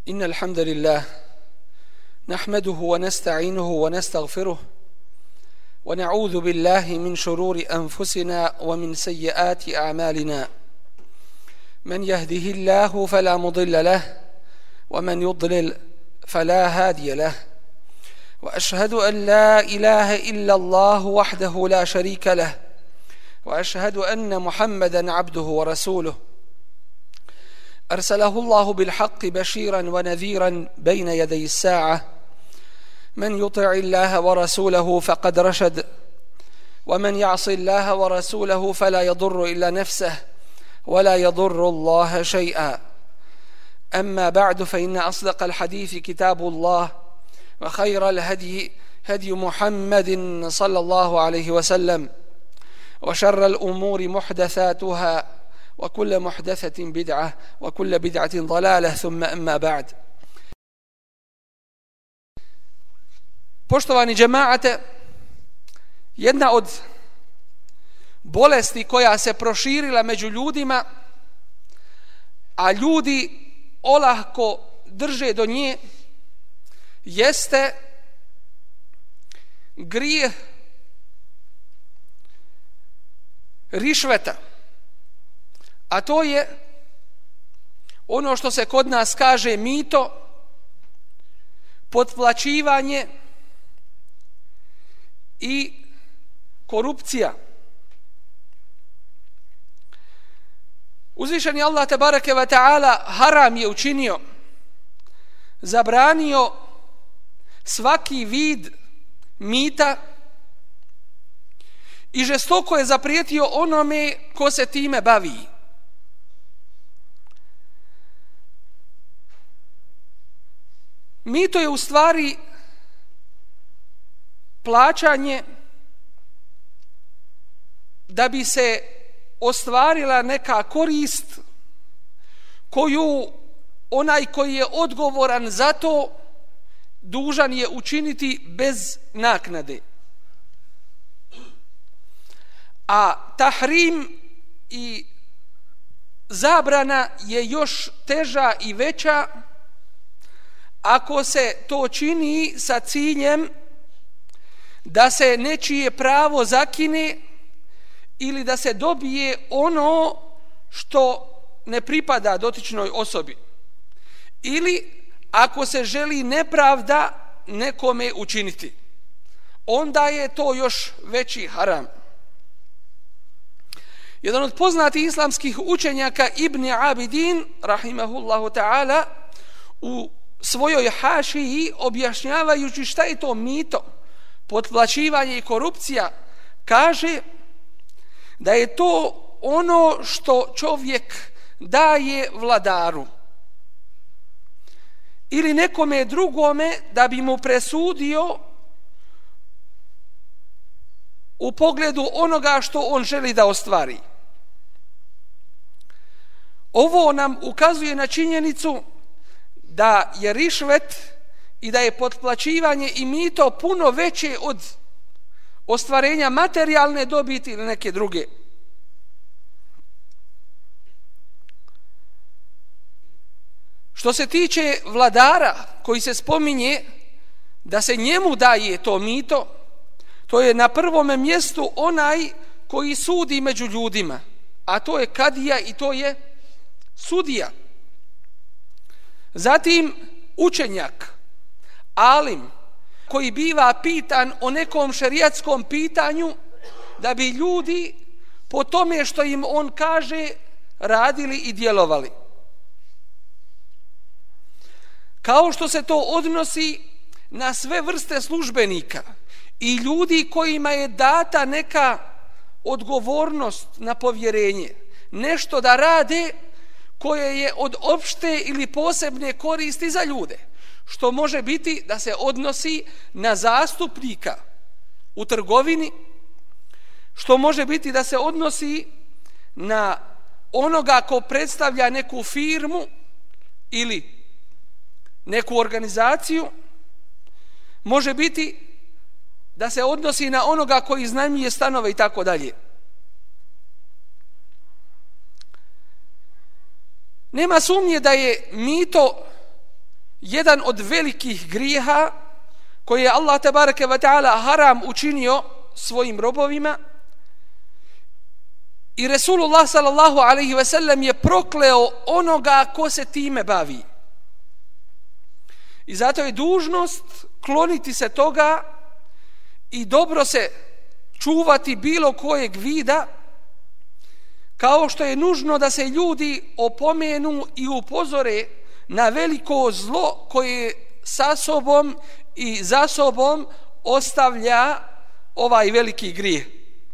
إن الحمد لله نحمده ونستعينه ونستغفره ونعوذ بالله من شرور أنفسنا ومن سيئات أعمالنا من يهده الله فلا مضل له ومن يضلل فلا هادي له وأشهد أن لا إله إلا الله وحده لا شريك له وأشهد أن محمدا عبده ورسوله أرسله الله بالحق بشيرا ونذيرا بين يدي الساعة من يطع الله ورسوله فقد رشد ومن يعص الله ورسوله فلا يضر إلا نفسه ولا يضر الله شيئا أما بعد فإن أصدق الحديث كتاب الله وخير الهدي هدي محمد صلى الله عليه وسلم وشر الأمور محدثاتها وكل محدثة بدعة وكل بدعة ضلالة ثم أما بعد. Poštovani džemaate, jedna od bolesti koja se proširila među ljudima, a ljudi olahko drže do nje, jeste grijeh rišveta. A to je ono što se kod nas kaže mito, potplaćivanje i korupcija. Uzvišeni Allah tebareke ve taala haram je učinio, zabranio svaki vid mita i žestoko je zaprijetio onome ko se time bavi. Mito je u stvari plaćanje da bi se ostvarila neka korist koju onaj koji je odgovoran za to dužan je učiniti bez naknade. A tahrim i zabrana je još teža i veća ako se to čini sa ciljem da se nečije pravo zakine ili da se dobije ono što ne pripada dotičnoj osobi, ili ako se želi nepravda nekome učiniti, onda je to još veći haram. Jedan od poznatih islamskih učenjaka Ibn Abidin rahimahullahu ta'ala u svojoj hašiji, objašnjavajući šta je to mito, potplaćivanje i korupcija, kaže da je to ono što čovjek daje vladaru ili nekome drugome da bi mu presudio u pogledu onoga što on želi da ostvari. Ovo nam ukazuje na činjenicu da je rišvet i da je potplaćivanje i mito puno veće od ostvarenja materijalne dobiti ili neke druge. Što se tiče vladara koji se spominje da se njemu daje to mito, to je na prvome mjestu onaj koji sudi među ljudima, a to je kadija i to je sudija. Zatim učenjak, alim, koji biva pitan o nekom šerijatskom pitanju da bi ljudi po tome što im on kaže radili i djelovali. Kao što se to odnosi na sve vrste službenika i ljudi kojima je data neka odgovornost na povjerenje, nešto da rade koje je od opšte ili posebne koristi za ljude, što može biti da se odnosi na zastupnika u trgovini, što može biti da se odnosi na onoga ko predstavlja neku firmu ili neku organizaciju, može biti da se odnosi na onoga koji iznajmljuje stanove i tako dalje. Nema sumnje da je mito jedan od velikih grijeha koje je Allah tebareke ve ta'ala haram učinio svojim robovima i Resulullah sallallahu alaihi ve sellem je prokleo onoga ko se time bavi. I zato je dužnost kloniti se toga i dobro se čuvati bilo kojeg vida, kao što je nužno da se ljudi opomenu i upozore na veliko zlo koje sa sobom i za sobom ostavlja ovaj veliki grijeh.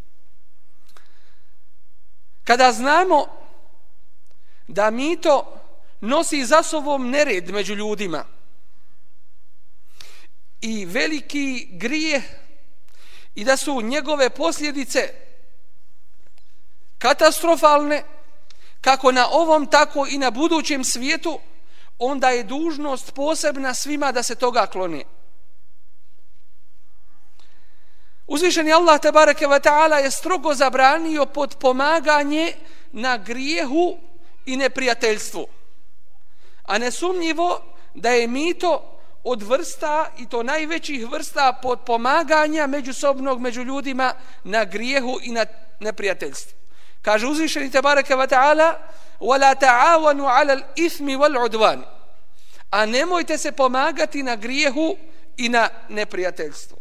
Kada znamo da mito nosi za sobom nered među ljudima i veliki grijeh i da su njegove posljedice katastrofalne kako na ovom tako i na budućem svijetu, onda je dužnost posebna svima da se toga klone. Uzvišeni Allah tebareke ve ta'ala je strogo zabranio potpomaganje na grijehu i neprijateljstvu. A nesumnjivo da je mito od vrsta, i to najvećih vrsta potpomaganja međusobnog među ljudima na grijehu i na neprijateljstvu. Kaže uzvišeni tebareke ve ta'ala: وَلَا تَعَاوَنُوا عَلَى الْإِثْمِ وَالْعُدْوَانِ, a nemojte se pomagati na grijehu i na neprijateljstvu.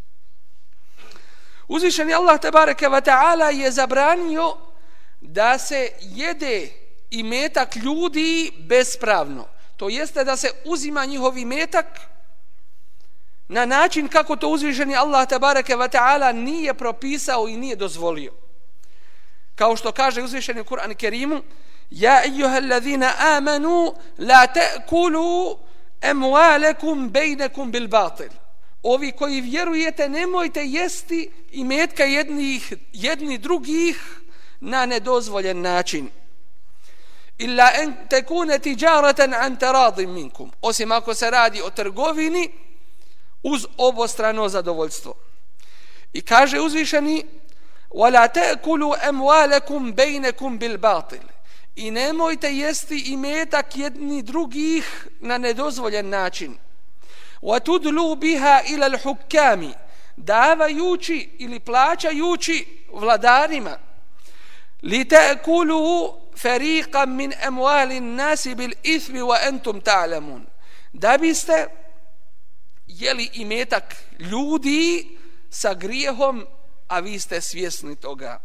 Uzvišeni Allah tebareke ve ta'ala je zabranio da se jede imetak ljudi bespravno. To jeste da se uzima njihov imetak na način kako to uzvišeni Allah tebareke ve ta'ala nije propisao i nije dozvolio. Kao što kaže uzvišeni u Kur'anu Kerimu: Ja eyyuhallazina amanu la ta'kulu amwalakum bainakum bil batil. Ovi koji vjerujete, nemojte jesti imetka jedni drugih na nedozvoljen način. Illa an takuna tijaratan an taradin minkum, osim ako se radi o trgovini uz obostrano zadovoljstvo. I kaže uzvišeni: وَلَا تَأْكُلُوا أَمْوَالَكُمْ بَيْنَكُمْ بِالْبَاطِلِ, i nemojte jesti imetak jedni drugih na nedozvoljen način. وَتُدْلُوا بِهَا إِلَى الْحُكَّامِ, davajući ili plaćajući vladarima. لِتَأْكُلُوا فَرِيقًا مِنْ أَمْوَالِ النَّاسِ بِالْإِثْمِ وَأَنْتُمْ تَعْلَمُونَ, da biste jeli imetak ljudi sa grijehom, a vi ste svjesni toga.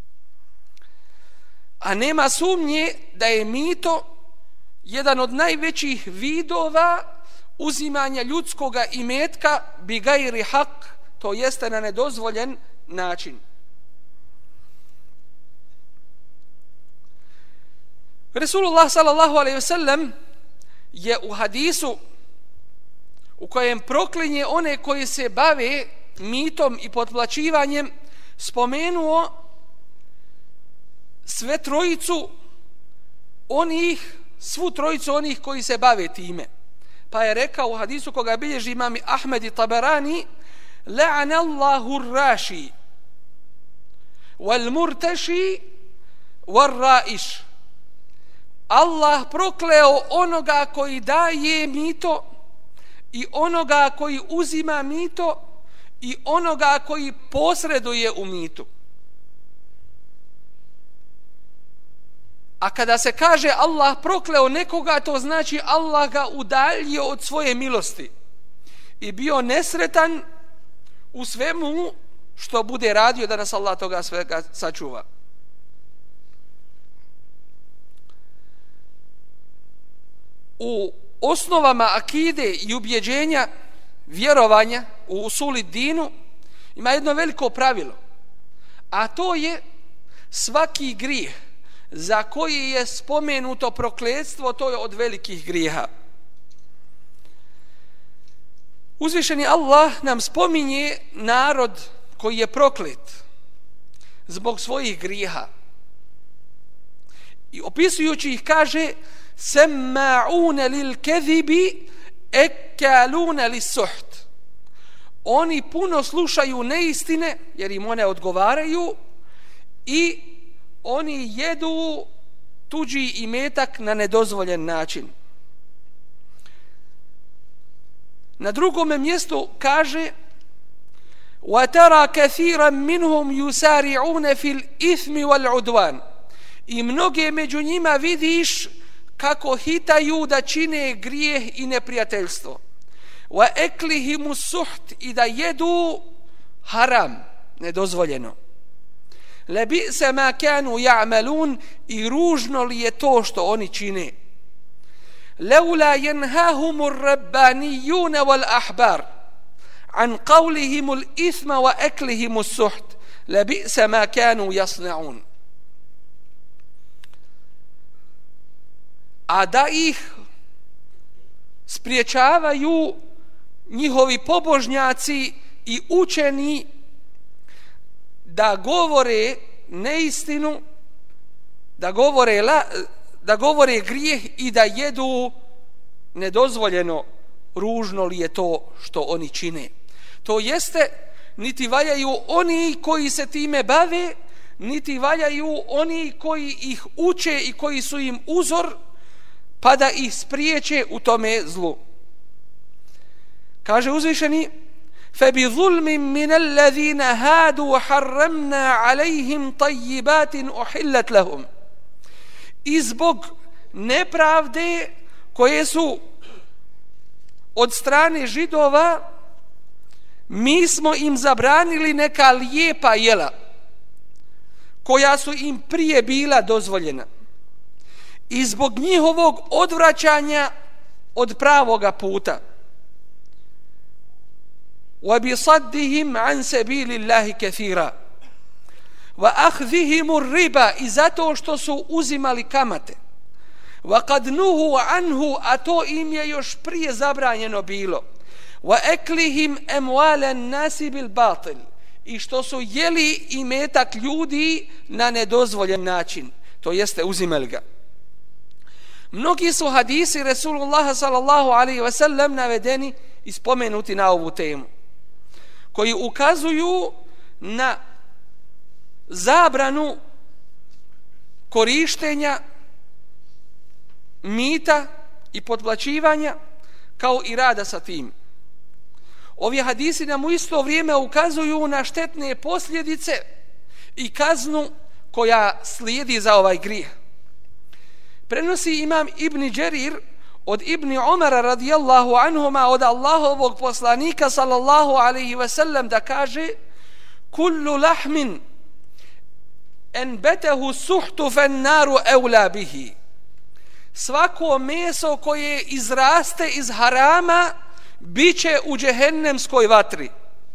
A nema sumnje da je mito jedan od najvećih vidova uzimanja ljudskoga imetka bi gajri hak, to jeste na nedozvoljen način. Resulullah sallallahu alejhi ve sellem je u hadisu u kojem proklinje one koji se bave mitom i potplaćivanjem spomenuo svu trojicu onih koji se bave time. Pa je rekao u hadisu koga bilježi imam Ahmed i Tabarani: La'anallahu ar-rashi wal murtashi wal raish. Allah prokleo onoga koji daje mito i onoga koji uzima mito i onoga koji posreduje u mitu. A kada se kaže Allah prokleo nekoga, to znači Allah ga udaljio od svoje milosti i bio nesretan u svemu što bude radio, da nas Allah toga svega sačuva. U osnovama akide i ubjeđenja vjerovanja u usuli dinu ima jedno veliko pravilo, a to je svaki grijeh za koji je spomenuto prokletstvo, to je od velikih grijeha. Uzvišeni Allah nam spominje narod koji je proklet zbog svojih grijeha i opisujući ih kaže: semma'une lil kezibi ekalune lis suht. Oni puno slušaju neistine jer im one odgovaraju i oni jedu tuđi imetak na nedozvoljen način. Na drugom mjestu kaže وَتَرَى كَثِيرًا مِنْهُمْ يُسَارِعُونَ فِي الْإِثْمِ وَالْعُدْوَانِ I mnoge među njima vidiš kako hitaju da čine grijeh i neprijateljstvo. وَأَكْلِهِمُ السُّحْتِ I da jedu haram, nedozvoljeno. لَبِئْسَ مَا كَانُوا يَعْمَلُونَ I ružno li je to što oni čine. لَوْلَا يَنْهَاهُمُ الرَّبَّانِيُّونَ وَالْأَحْبَارِ عن قولهم الإثم وأكلهم السحت لبئس ما كانوا يصنعون. A da ih spriječavaju njihovi pobožnjaci i učeni da govore neistinu, da govore grijeh i da jedu nedozvoljeno, ružno li je to što oni čine. To jeste, niti valjaju oni koji se time bave, niti valjaju oni koji ih uče i koji su im uzor, pa da ih spriječe u tome zlu. Kaže uzvišeni: فَبِظُلْمٍ مِّنَ الَّذِينَ هَادُوا حَرَّمْنَا عَلَيْهِمْ طَيِّبَاتٍ أُحِلَّتْ لَهُمْ I zbog nepravde koje su od strane Židova, mi smo im zabranili neka lijepa jela koja su im prije bila dozvoljena. I zbog njihovog odvraćanja od pravoga puta. وَبِصَدِّهِمْ عَنْ سَبِيلِ اللَّهِ كَثِيرًا وَأَخْذِهِمُ الرِّبَا I zato što su uzimali kamate. وَقَدْ نُهُوا عَنْهُ A to im je još prije zabranjeno bilo. وَأَكْلِهِمْ أَمْوَالَ النَّاسِ بِالْبَاطِلِ I što su jeli imetak ljudi na nedozvoljen način, to jeste uzimali ga. Mnogi su hadisi Resulullah sallallahu alaihi wa sallam navedeni i spomenuti na ovu temu, koji ukazuju na zabranu korištenja mita i potplaćivanja, kao i rada sa tim. Ovi hadisi nam u isto vrijeme ukazuju na štetne posljedice i kaznu koja slijedi za ovaj grijeh. Prenosi imam Ibn Đerir od Ibn Umara radijallahu anhuma od Allahovog poslanika sallallahu alaihi wa sallam da kaže: kullu lahmin enbetehu suhtu fan naru evla bihi. Svako meso koje izraste iz harama biće u džehennemskoj vatri.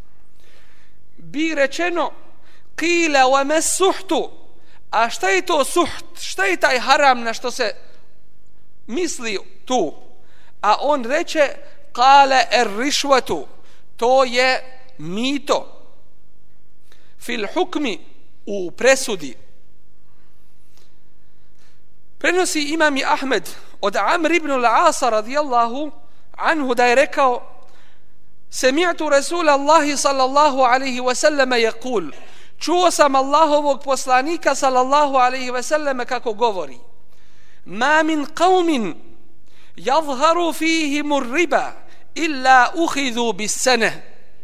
Bi rečeno: qila wa mas suhtu, a šta je to suht, šta je taj haram na što se misli tu? A on reče: qala ar-rishwatu, to je mito, fil hukmi, u presudi. Prenosi imam Ahmed od Amr ibn al-Asa radijallahu anhu da je rekao: sami'tu Rasulallahi sallallahu alaihi wa sallam yaqul, čuo sam Allahovog poslanika sallallahu alaihi wa sallam kako govori: ma min qawmin yadhharu fihim ar-riba illa ukhidhu bis-sanah.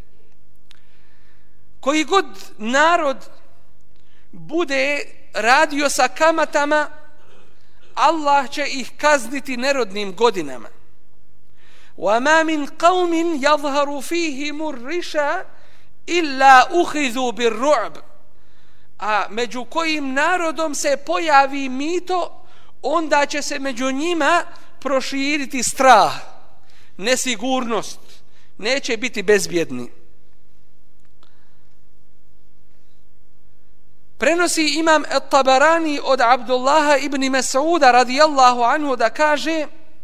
Koji god narod bude radio sa kamatama, Allah će ih kazniti nerodnim godinama. وَمَا مِنْ قَوْمٍ يَظْهَرُ فِيهِمُ الرِّشَا إِلَّا أُخِذُوا بِالرُّعْبِ. A među kojim narodom se pojavi mito, onda će se među njima proširiti strah, nesigurnost, neće biti bezbjedni. Prenosi imam At-Tabarani od Abdullaha ibn Mas'uda radijallahu anhu da kaže: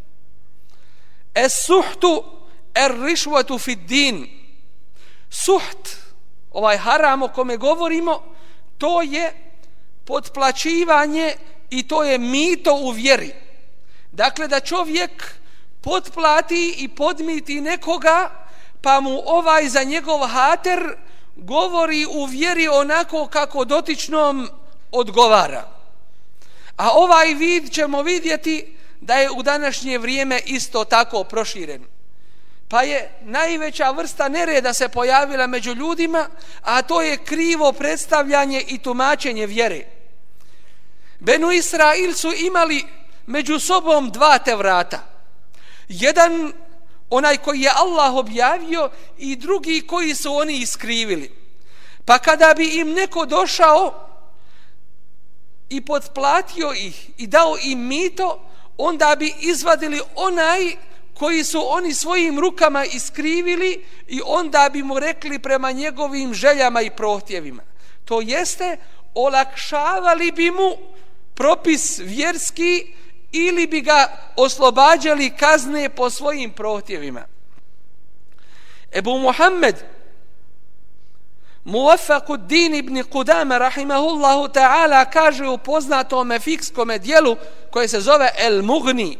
es-suhtu er-rišvatu fid-din. Suht, ovaj haram o kome govorimo, to je potplaćivanje i to je mito u vjeri. Dakle, da čovjek potplati i podmiti nekoga, pa mu ovaj za njegov hater govori u vjeri onako kako dotičnom odgovara. A ovaj vid ćemo vidjeti da je u današnje vrijeme isto tako proširen. Pa je najveća vrsta nereda se pojavila među ljudima, a to je krivo predstavljanje i tumačenje vjere. Benu Israil su imali među sobom dva Tevrata. Jedan, onaj koji je Allah objavio, i drugi koji su oni iskrivili. Pa kada bi im neko došao i potplatio ih i dao im mito, onda bi izvadili onaj koji su oni svojim rukama iskrivili i onda bi mu rekli prema njegovim željama i prohtjevima. To jeste, olakšavali bi mu propis vjerski ili bi ga oslobađali kazne po svojim prohtjevima. Ebu Muhammed Muwafaquddin ibn Qudama rahimahullahu ta'ala kaže u poznatom fikskome dijelu koje se zove El Mughni: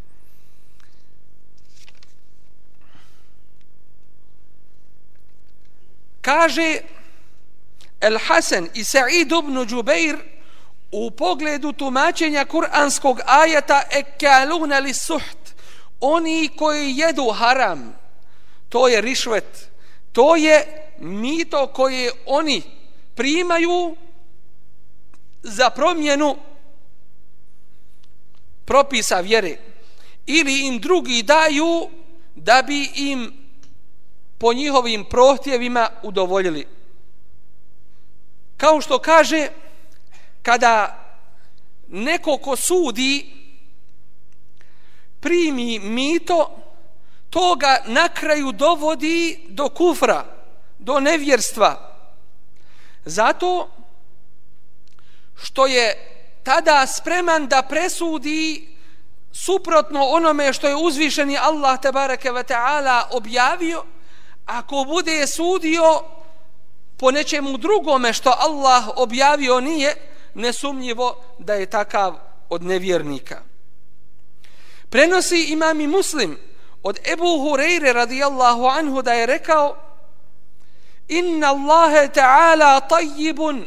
kaže El Hasan i Sa'id ibn Džubeir u pogledu tumačenja kuranskog ajeta ekaluna li suht, oni koji jedu haram, to je rišvet, to je mito koje oni primaju za promjenu propisa vjere, ili im drugi daju da bi im po njihovim prohtjevima udovoljili. Kao što kaže, kada neko ko sudi primi mito, to ga na kraju dovodi do kufra, do nevjerstva. Zato što je tada spreman da presudi suprotno onome što je uzvišeni Allah tebareke ve taala objavio. Ako bude sudio po nečemu drugome što Allah objavio nije, nesumnjivo da je takav od nevjernika. Prenosi imam i Muslim od Ebu Hureyre radijallahu anhu da je rekao: Inna Allahe ta'ala tayyibun.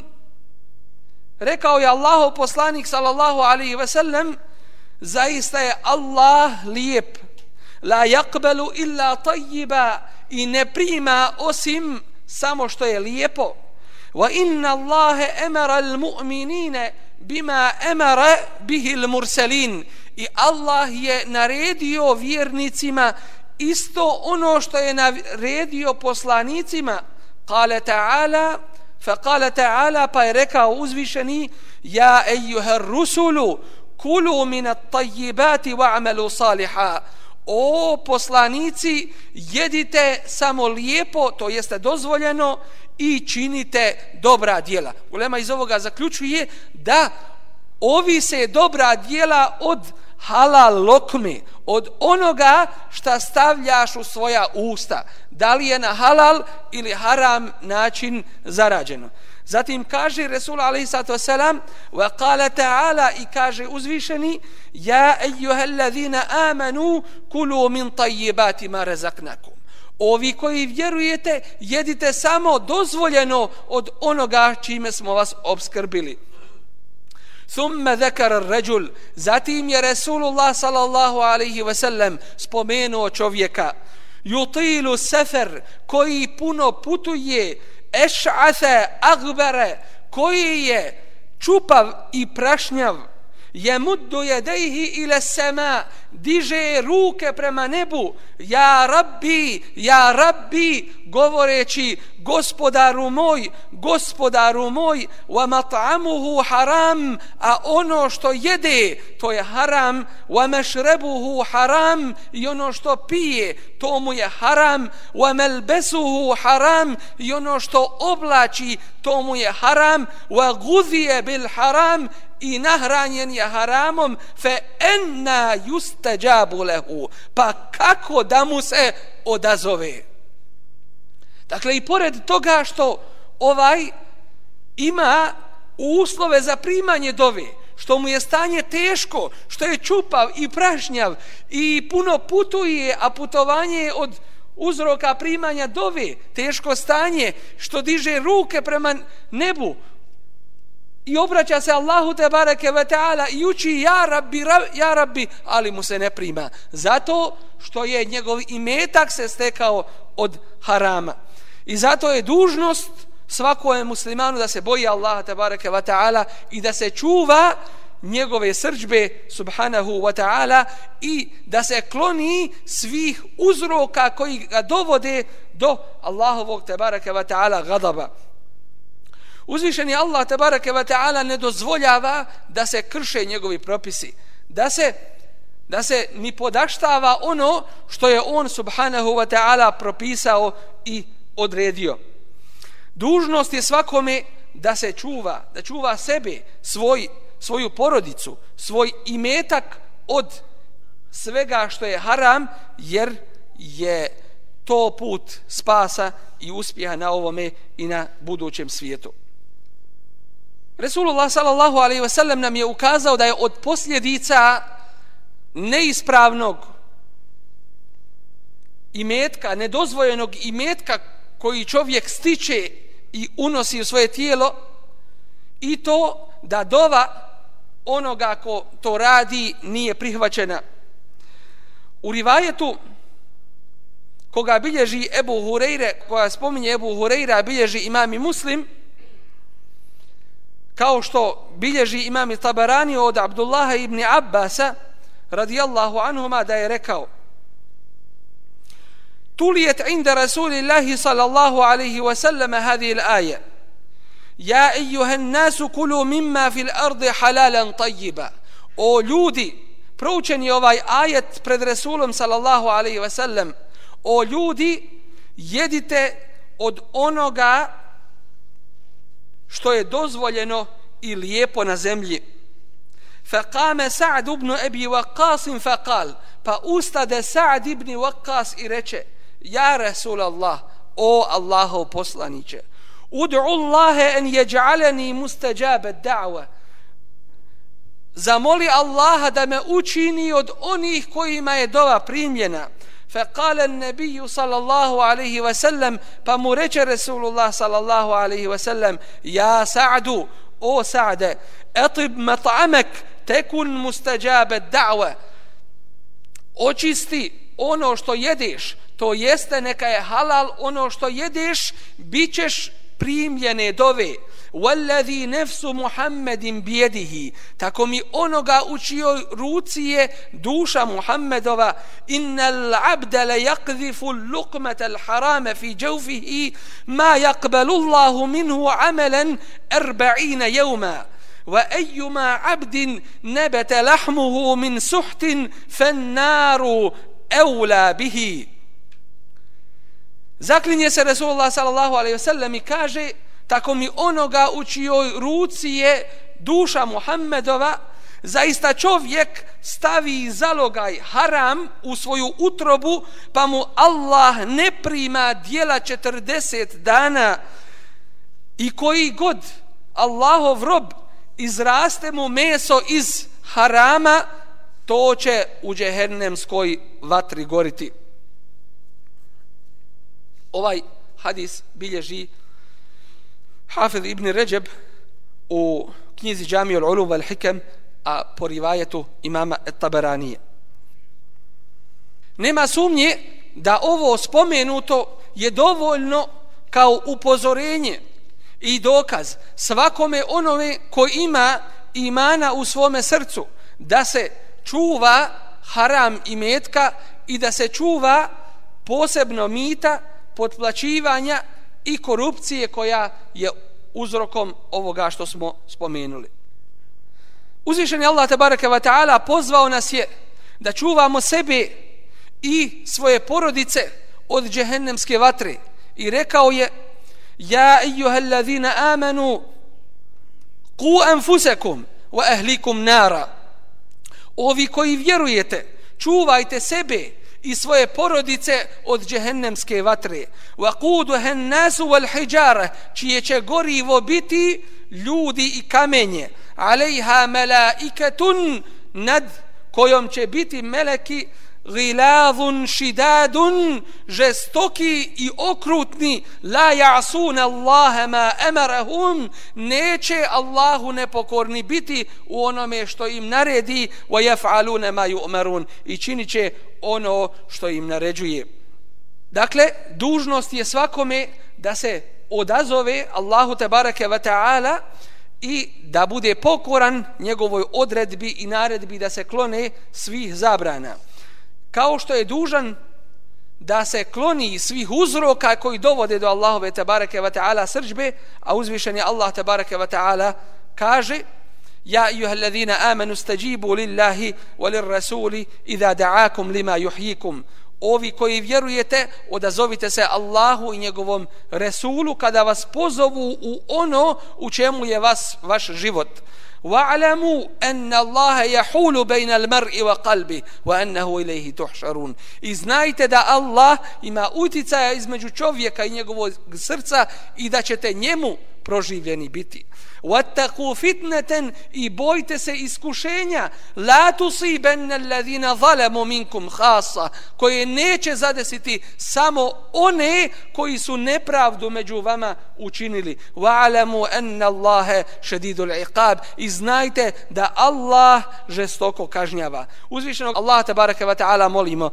Rekao je Allahov poslanik sallallahu alaihi ve sellem: zaista je Allah lijep, la yaqbalu illa tayyiba, i ne prima osim samo što je lijepo. Wa inna Allahe amara al-mu'minina bima amara bihi al-mursalin, i Allah je naredio vjernicima isto ono što je naredio poslanicima. Qala ta'ala, fa qala ta'ala, pa je rekao uzvišeni: ja ejuha rusulu kulu min at-tayyibati wa'malu saliha. O poslanici, jedite samo lijepo, to jeste dozvoljeno, i činite dobra djela. Ulema iz ovoga zaključuje da ovise dobra djela od halal lokme, od onoga šta stavljaš u svoja usta, da li je na halal ili haram način zarađeno. Zatim kaže Resul alaihi sallatu wasalam: wa qala ta'ala, i kaže uzvišeni: ja ejuhallazina amanu kulu min tayyibati ma razaqnakum. Ovi koji vjerujete, jedite samo dozvoljeno od onoga čime smo vas obskrbili. Thumma zakara ar-rajul, zatim je Rasulullah sallallahu alaihi wasallam spomenuo čovjeka: yutilu safar, koji puno putuje, eš'atha aghbara, koji je čupav i prašnjav, yamuddu yadayhi ila sama, diže ruke prema nebu, ja rabbi, govoreći: gospodaru moj, wa mat'amuhu haram, a ono što jede to je haram, wa mashrabuhu haram, i ono što pije to mu je haram, wa malbasuhu haram, i ono što oblači to mu je haram, wa ghudhiya bil haram, i nahranjen je haramom, fa enna yustajabu lahu, pa kako da mu se odazove. Dakle, i pored toga što ima uslove za primanje dove, što mu je stanje teško, što je čupav i prašnjav i puno putuje, a putovanje je od uzroka primanja dove, teško stanje, što diže ruke prema nebu, i obraća se Allahu tebareke ve taala i uči ja rabbi, ali mu se ne prima zato što je njegov imetak se stekao od harama. I zato je dužnost svakom muslimanu da se boji Allaha tebareke ve taala i da se čuva njegove srdžbe subhanahu wa ta'ala i da se kloni svih uzroka koji ga dovode do Allahovog tebareke wa ta'ala gadaba. Uzvišeni Allah tebareke wa ta'ala ne dozvoljava da se krše njegovi propisi, da se ni podaštava ono što je on subhanahu wa ta'ala propisao i odredio. Dužnost je svakome da se čuva, da čuva sebe, svoju porodicu, svoj imetak od svega što je haram, jer je to put spasa i uspjeha na ovome i na budućem svijetu. Resulullah sallallahu alejhi ve sellem nam je ukazao da je od posljedica neispravnog imetka, nedozvoljenog imetka koji čovjek stiče i unosi u svoje tijelo i to da dova onoga ko to radi nije prihvaćena. U rivajetu koga bilježi Ebu Hureyre, koja spominje Ebu Hureyre, bilježi imam i Muslim, kao što bilježi imam i Tabarani od Abdullaha ibn Abbasa radijallahu anhuma, da je rekao: tulijet inda Rasulillahi sallallahu alaihi wa sallam hadhihi al-aja: ja ejuhan nasu kulu mimma fil ardi halalan tayyiba. O ljudi, proučen je ovaj ajet pred Rasulom sallallahu alaihi wa sallam: o ljudi, jedite od onoga što je dozvoljeno i lijepo na zemlji. Faqama Sa'd ibn Abi Waqqas faqal, pa ustade Sa'd ibn Waqqas i reče: ja Rasulallah, o Allahov poslanice, ud'u Allahe an yaj'alani mustajaba ad-da'wa, zamoli Allaha da me učini od onih kojima je dova primljena. فقال النبي صلى الله عليه وسلم, pa mu reče Resulullah sallallahu alaihi wasallam: ja Sa'du, o Sa'de, atib mat'amak tekun mustajaba ad-da'wa, očisti ono što jedeš, to jeste neka je halal ono što jedeš, bit ćeš primljene dove. Wallazi nafsu Muhammedin bijedihi, tako mi onoga u čijoj ruci je duša Muhammedova, innal abda la yaqdhifu al-luqmata al-harama fi jawfihi ma yaqbalu Allahu minhu amalan 40 yawma. وأيما عبد نبت لحمه من سحت فالنار أولى به. Zaklinje se Resulullah sallallahu alejhi ve sellem i kaže: tako mi onoga u čijoj ruci je duša Muhammedova, zaista čovjek stavi zalogaj haram u svoju utrobu, pa mu Allah ne prima djela 40 dana, i koji god Allahov rob izraste mu meso iz harama, to će u džehennemskoj vatri goriti. Ovaj hadis bilježi Hafiz ibn Ređeb u knjizi Džamijul Ulum wal Hikam, a po rivajetu imama Tabaranije. Nema sumnje da ovo spomenuto je dovoljno kao upozorenje i dokaz svakome onome ko ima imana u svome srcu da se čuva haram imetka i da se čuva posebno mita, potplaćivanja i korupcije koja je uzrokom ovoga što smo spomenuli. Uzvišeni Allah tebareke ve taala pozvao nas je da čuvamo sebe i svoje porodice od džehennemske vatre i rekao je: ja ejuhallazina amanu qu anfusakum wa ahlikum nara. Ovi koji vjerujete, čuvajte sebe i svoje porodice od džehennemske vatre. Waquduha an-nasu wal hijara, čije će gorivo biti ljudi i kamenje. Alejha malaikatun, nad kojom će biti meleki gilazun šidadun, žestoki i okrutni, la ja'sun Allahe ma emarahum, neće Allahu nepokorni biti u onome što im naredi, wa yaf'aluna ma yu'marun, i činit će ono što im naređuje. Dakle, dužnost je svakome da se odazove Allahu tebareke ve ta'ala i da bude pokoran njegovoj odredbi i naredbi, da se klone svih zabrana. Kao što je dužan da se kloni svih uzroka koji dovode do Allahove tebareke ve ta'ala srdžbe, a uzvišen je Allah tebareke ve ta'ala kaže: Ja ejuhallazina amanu stajibu lillahi wa lirrasuli idha da'akum lima yuhyikum. Ovi koji vjerujete, odazovite se Allahu i njegovom Resulu kada vas pozovu u ono u čemu je vaš život. Wa'lamu anna Allaha yahulu bayna al-mar'i wa qalbi wa annahu ilayhi tuhsharun. I znajte da Allah ima uticaja između čovjeka i njegovog srca i da ćete njemu proživljeni biti. Wattaqu fitnatan, i bojte se iskušenja, la tusibanna alladhina zalamu minkum khassa, koje neće zadesiti samo one koji su nepravdu među vama učinili. Wa'lamu anna Allaha shadidul iqab, i znajte da Allah žestoko kažnjava. Uzvišenog Allah tebareke ve taala molimo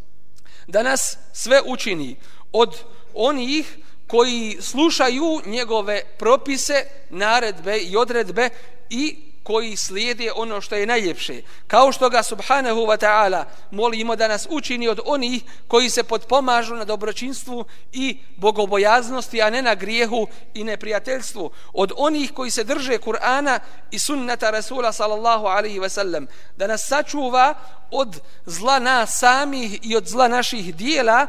da nas sve učini od onih koji slušaju njegove propise, naredbe i odredbe i koji slijede ono što je najljepše. Kao što ga subhanahu wa ta'ala molimo da nas učini od onih koji se potpomažu na dobročinstvu i bogobojaznosti, a ne na grijehu i neprijateljstvu. Od onih koji se drže Kur'ana i sunnata Rasula sallallahu alaihi wa sallam. Da nas sačuva od zla nas samih i od zla naših dijela,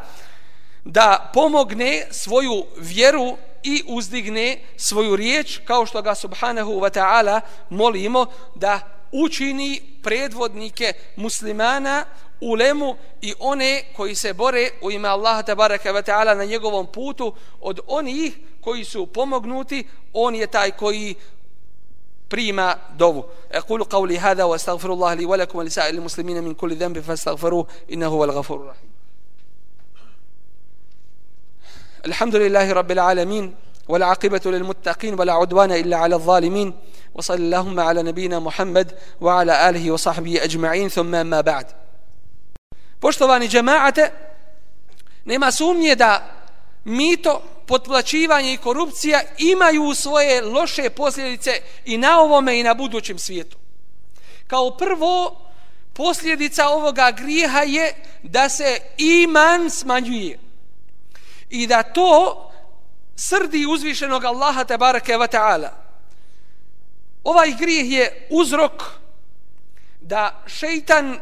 da pomogne svoju vjeru i uzdigne svoju riječ, kao što ga subhanahu wa ta'ala molimo da učini predvodnike muslimana, ulemu i one koji se bore u ime Allaha tabaraka wa ta'ala na njegovom putu. Od onih koji su pomognuti, on je taj koji prima dovu. Aqulu qawli hada wa astaghfirullah li wa lakum wa lisa'il muslimina min kulli dhanbi fastaghfiruhu innahu huwal ghafurur rahim. الحمد لله رب العالمين والعاقبة للمتقين ولا عدوان إلا على الظالمين وصلى اللهم على نبينا محمد وعلى آله وصحبه أجمعين ثم ما بعد. Poštovani džemaate, nema sumnje da mito, potplaćivanje i korupcija imaju svoje loše posljedice i na ovome i na budućem svijetu. Kao prvo, posljedica ovoga grijeha je da se iman smanjuje i da to srdi uzvišenog Allaha tebareke ve taala. Ovaj grijeh je uzrok da šejtan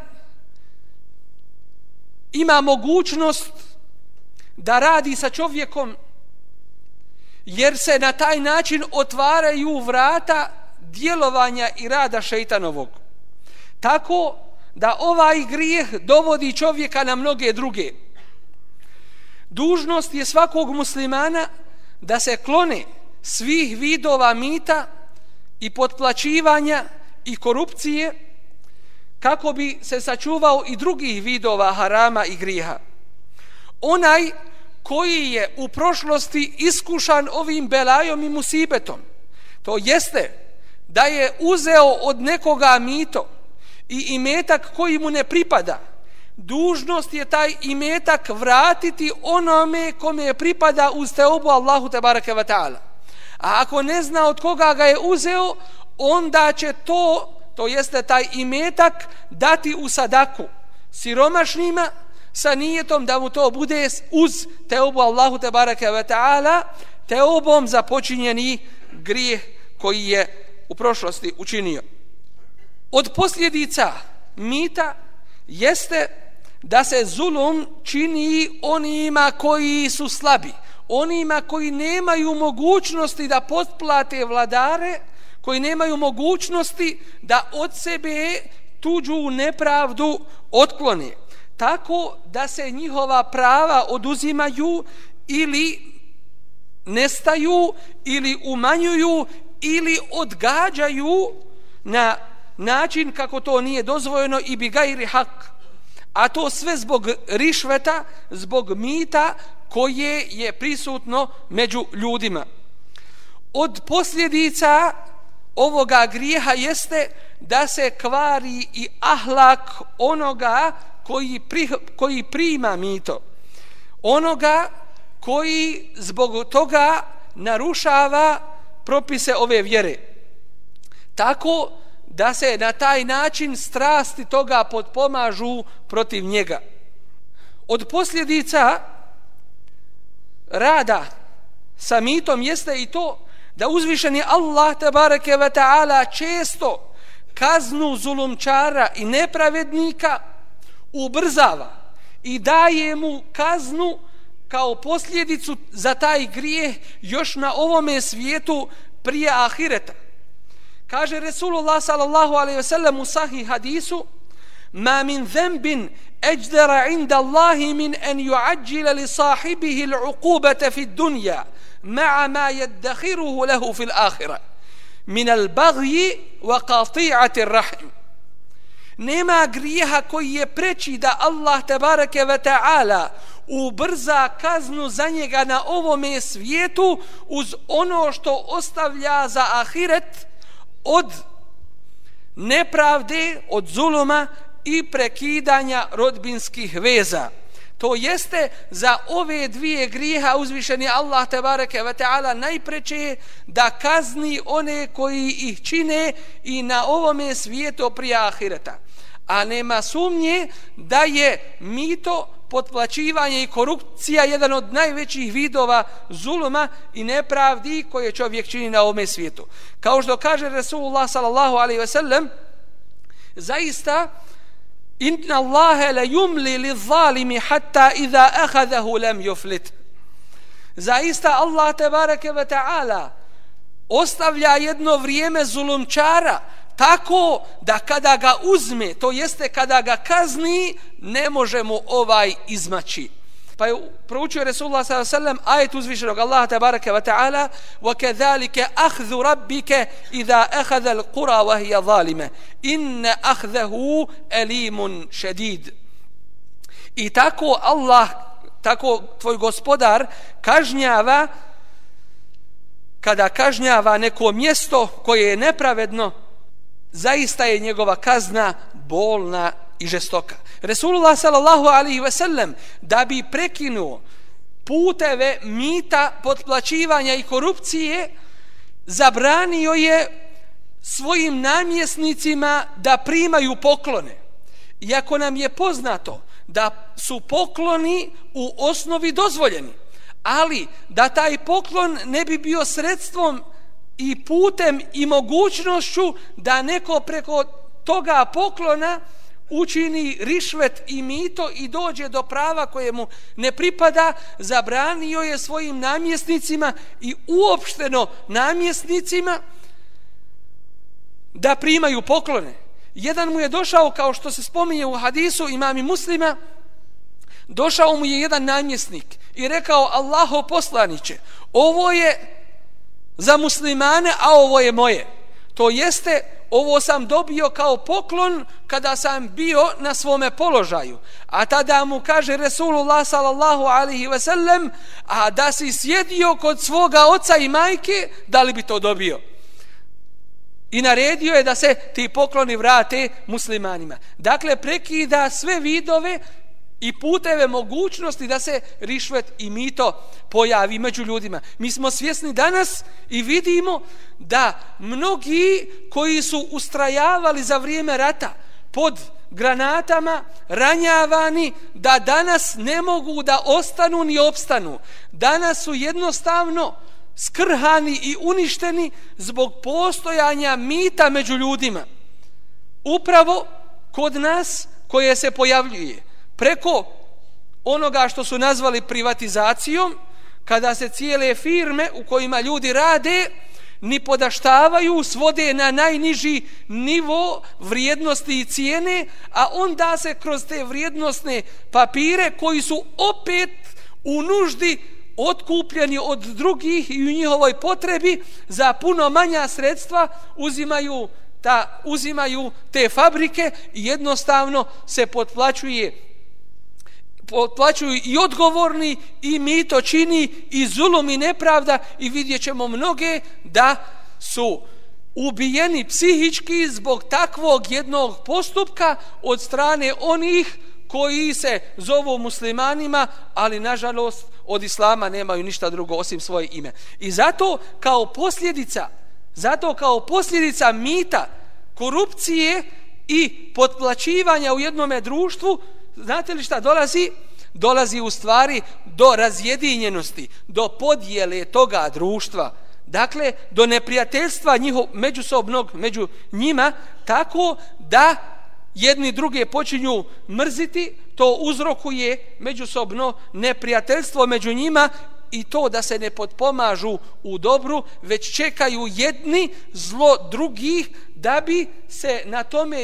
ima mogućnost da radi sa čovjekom, jer se na taj način otvaraju vrata djelovanja i rada šejtanovog. Tako da ovaj grijeh dovodi čovjeka na mnoge druge. Dužnost je svakog muslimana da se klone svih vidova mita i potplaćivanja i korupcije, kako bi se sačuvao i drugih vidova harama i grijeha. Onaj koji je u prošlosti iskušan ovim belajom i musibetom, to jeste da je uzeo od nekoga mito i imetak koji mu ne pripada, dužnost je taj imetak vratiti onome kome je pripada uz teobu Allahu tebareke ve taala. A ako ne zna od koga ga je uzeo, onda će to jeste taj imetak dati u sadaku siromašnima sa nijetom da mu to bude uz teobu Allahu tebareke ve taala, teobom za počinjeni grijeh koji je u prošlosti učinio. Od posljedica mita jeste da se zulum čini onima koji su slabi, onima koji nemaju mogućnosti da potplate vladare, koji nemaju mogućnosti da od sebe tuđu nepravdu otklone, tako da se njihova prava oduzimaju ili nestaju ili umanjuju ili odgađaju na način kako to nije dozvoljeno i bi gajri hak, A to sve zbog rišveta, zbog mita koje je prisutno među ljudima. Od posljedica ovoga grijeha jeste da se kvari i ahlak onoga koji prima mito. Onoga koji zbog toga narušava propise ove vjere. Tako da se na taj način strasti toga potpomažu protiv njega. Od posljedica rada sa mitom jeste i to da uzvišeni Allah tebareke ve taala često kaznu zulumčara i nepravednika ubrzava i daje mu kaznu kao posljedicu za taj grijeh još na ovome svijetu prije ahireta. Kaže Resulullah sallallahu alejhi ve sellem u sahih hadisu: "Ma min dhanbin ajdara inda Allahi min an yu'ajjila li sahibihi al-'uqubata fi ad-dunya ma'a ma yaddakhiruhu lahu fi al-akhirah min al-baghyi wa qati'ati ar-rahm." Nema grijeha koji je preči da Allah tebareke ve taala ubrza kaznu za njega na ovome svijetu uz ono što ostavlja za ahiret od nepravde, od zuluma i prekidanja rodbinskih veza. To jeste za ove dvije grijeha uzvišeni Allah tebareke ve taala najpreče da kazni one koji ih čine i na ovome svijetu prije ahireta. A nema sumnje da je mito, potplaćivanje i korupcija jedan od najvećih vidova zuluma i nepravdi koje čovjek čini na ovome svijetu. Kao što kaže Resulullah sallallahu alejhi ve sellem: "Zaista inna Allaha la yumli liz-zalimi hatta idha akhadahu lam yuflit." Zaista Allah tebareke ve taala ostavlja jedno vrijeme zulumčara tako da kada ga uzme, to jeste kada ga kazni, ne može mu izmaći. Pa je proučio Resulullah sallallahu alejhi ve sellem ajet uzvišenog Allaha tebareke ve taala: "Wa kadhalika akhdhu rabbika idha akhadha al-qura wa hiya zalima inna akhdahu alimun shadid." I tako Allah, tako tvoj gospodar kažnjava kada kažnjava neko mjesto koje je nepravedno, zaista je njegova kazna bolna i žestoka. Resulullah sallallahu alejhi ve sellem da bi prekinuo puteve mita, potplaćivanja i korupcije, zabranio je svojim namjesnicima da primaju poklone. Iako nam je poznato da su pokloni u osnovi dozvoljeni, ali da taj poklon ne bi bio sredstvom i putem i mogućnošću da neko preko toga poklona učini rišvet i mito i dođe do prava koje mu ne pripada, zabranio je svojim namjesnicima i uopšteno namjesnicima da primaju poklone. Jedan mu je došao, kao što se spominje u hadisu imami Muslima, došao mu je jedan namjesnik i rekao: "Allahov poslaniće, ovo je za muslimane, a ovo je moje. To jeste, ovo sam dobio kao poklon kada sam bio na svome položaju." A tada mu kaže Resulullah sallallahu alejhi ve sellem: "A da si sjedio kod svoga oca i majke, da li bi to dobio?" I naredio je da se ti pokloni vrate muslimanima. Dakle, prekida sve vidove i puteve mogućnosti da se rišvet i mito pojavi među ljudima. Mi smo svjesni danas i vidimo da mnogi koji su ustrajavali za vrijeme rata pod granatama, ranjavani, da danas ne mogu da ostanu ni opstanu. Danas su jednostavno skrhani i uništeni zbog postojanja mita među ljudima. Upravo kod nas koje se pojavljuje preko onoga što su nazvali privatizacijom, kada se cijele firme u kojima ljudi rade ni podaštavaju, svode na najniži nivo vrijednosti i cijene, a onda se kroz te vrijednosne papire koji su opet u nuždi otkupljeni od drugih i u njihovoj potrebi za puno manja sredstva uzimaju uzimaju te fabrike i jednostavno se potplaćuju i odgovorni i mito čini i zulum i nepravda i vidjet ćemo mnoge da su ubijeni psihički zbog takvog jednog postupka od strane onih koji se zovu muslimanima, ali nažalost od islama nemaju ništa drugo osim svoje ime. I zato kao posljedica mita, korupcije i potplaćivanja u jednome društvu, znate li šta dolazi? Dolazi u stvari do razjedinjenosti, do podjele toga društva. Dakle, do neprijateljstva međusobnog među njima, tako da jedni druge počinju mrziti, to uzrokuje međusobno neprijateljstvo među njima i to da se ne potpomažu u dobru, već čekaju jedni zlo drugih da bi se na tome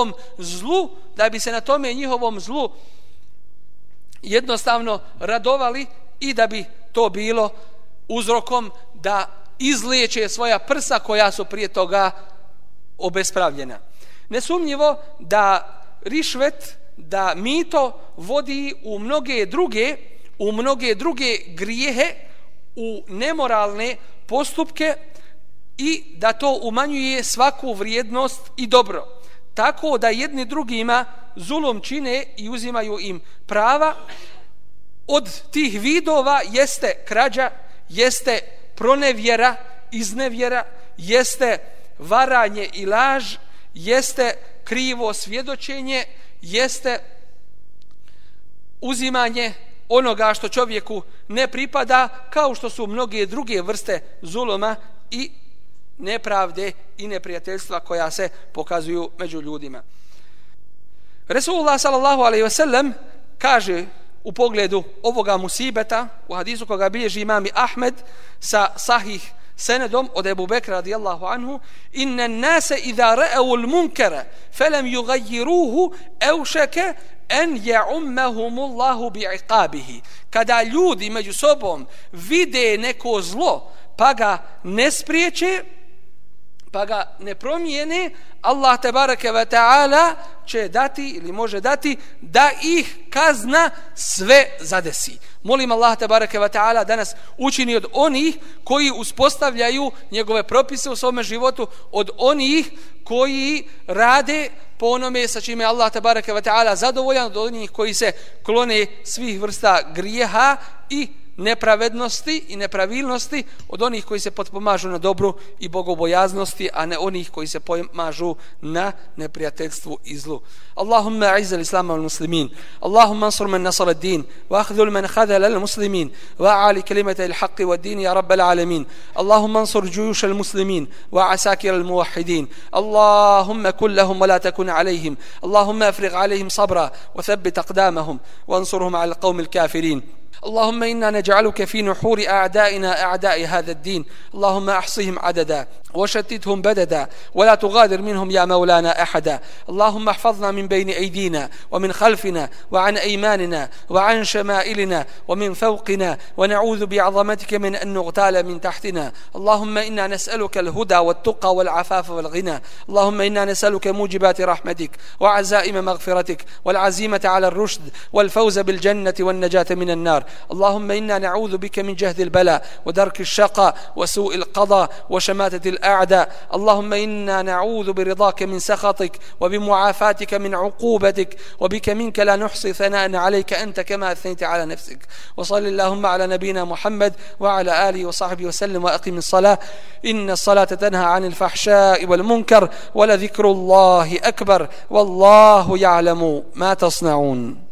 njihovom zlu jednostavno radovali i da bi to bilo uzrokom da izliječe svoja prsa koja su prije toga obespravljena. Nesumnjivo da rišvet, da mito vodi u mnoge druge grijehe, u nemoralne postupke i da to umanjuje svaku vrijednost i dobro. Tako da jedni drugima zulum čine i uzimaju im prava. Od tih vidova jeste krađa, jeste pronevjera, iznevjera, jeste varanje i laž, jeste krivo svjedočenje, jeste uzimanje onoga što čovjeku ne pripada, kao što su mnoge druge vrste zuluma i nepravde i neprijateljstva koja se pokazuju među ljudima. Resulullah sallallahu alejhi ve sellem kaže u pogledu ovoga musibeta u hadisu koga bilježi imam Ahmed sa sahih senedom od Ebu Bekra radijallahu anhu: inna an-nasa idha ra'aw al-munkara falam yughayyiruhu awshaka an ya'ummahumullahu bi'iqabihi. Kada ljudi među sobom vide neko zlo pa ga ne spriječe, pa ga ne promijene, Allah tebareke ve ta'ala će dati ili može dati da ih kazna sve zadesi. Molim Allah tebareke ve ta'ala da nas učini od onih koji uspostavljaju njegove propise u svome životu, od onih koji rade po onome sa čime Allah tebareke ve ta'ala zadovoljan, od onih koji se klone svih vrsta grijeha i nepravednosti i nepravilnosti, od onih koji se potpomažu na dobru i bogobojaznosti, a ne onih koji se pomažu na neprijateljstvu i zlu. Allahumma a'izz al-islam wal muslimin, Allahumma ansur man nasara ad-din wa akhdhul man khadhala al-muslimin wa a'li kalimata al-haqq wa ad-din ya rabbal alamin. Allahumma ansur juyush al-muslimin wa asakir al-muwahhidin. Allahumma kun lahum wa la takun alayhim. Allahumma afrigh alayhim sabra wa thabbit aqdamahum wa ansurhum 'ala al-qawm al-kafirin. اللهم إنا نجعلك في نحور أعدائنا أعداء هذا الدين. اللهم أحصهم عددا وشتتهم بددا ولا تغادر منهم يا مولانا أحدا. اللهم احفظنا من بين أيدينا ومن خلفنا وعن أيماننا وعن شمائلنا ومن فوقنا ونعوذ بعظمتك من أن نغتال من تحتنا. اللهم إنا نسألك الهدى والتقى والعفاف والغنى. اللهم إنا نسألك موجبات رحمتك وعزائم مغفرتك والعزيمة على الرشد والفوز بالجنة والنجاة من النار. اللهم إنا نعوذ بك من جهد البلاء ودرك الشقاء وسوء القضاء وشماتة الأعداء. اللهم إنا نعوذ برضاك من سخطك وبمعافاتك من عقوبتك وبك منك لا نحصي ثناء عليك أنت كما أثنيت على نفسك. وصل اللهم على نبينا محمد وعلى آله وصحبه وسلم وأقم الصلاة إن الصلاة تنهى عن الفحشاء والمنكر ولذكر الله أكبر والله يعلم ما تصنعون.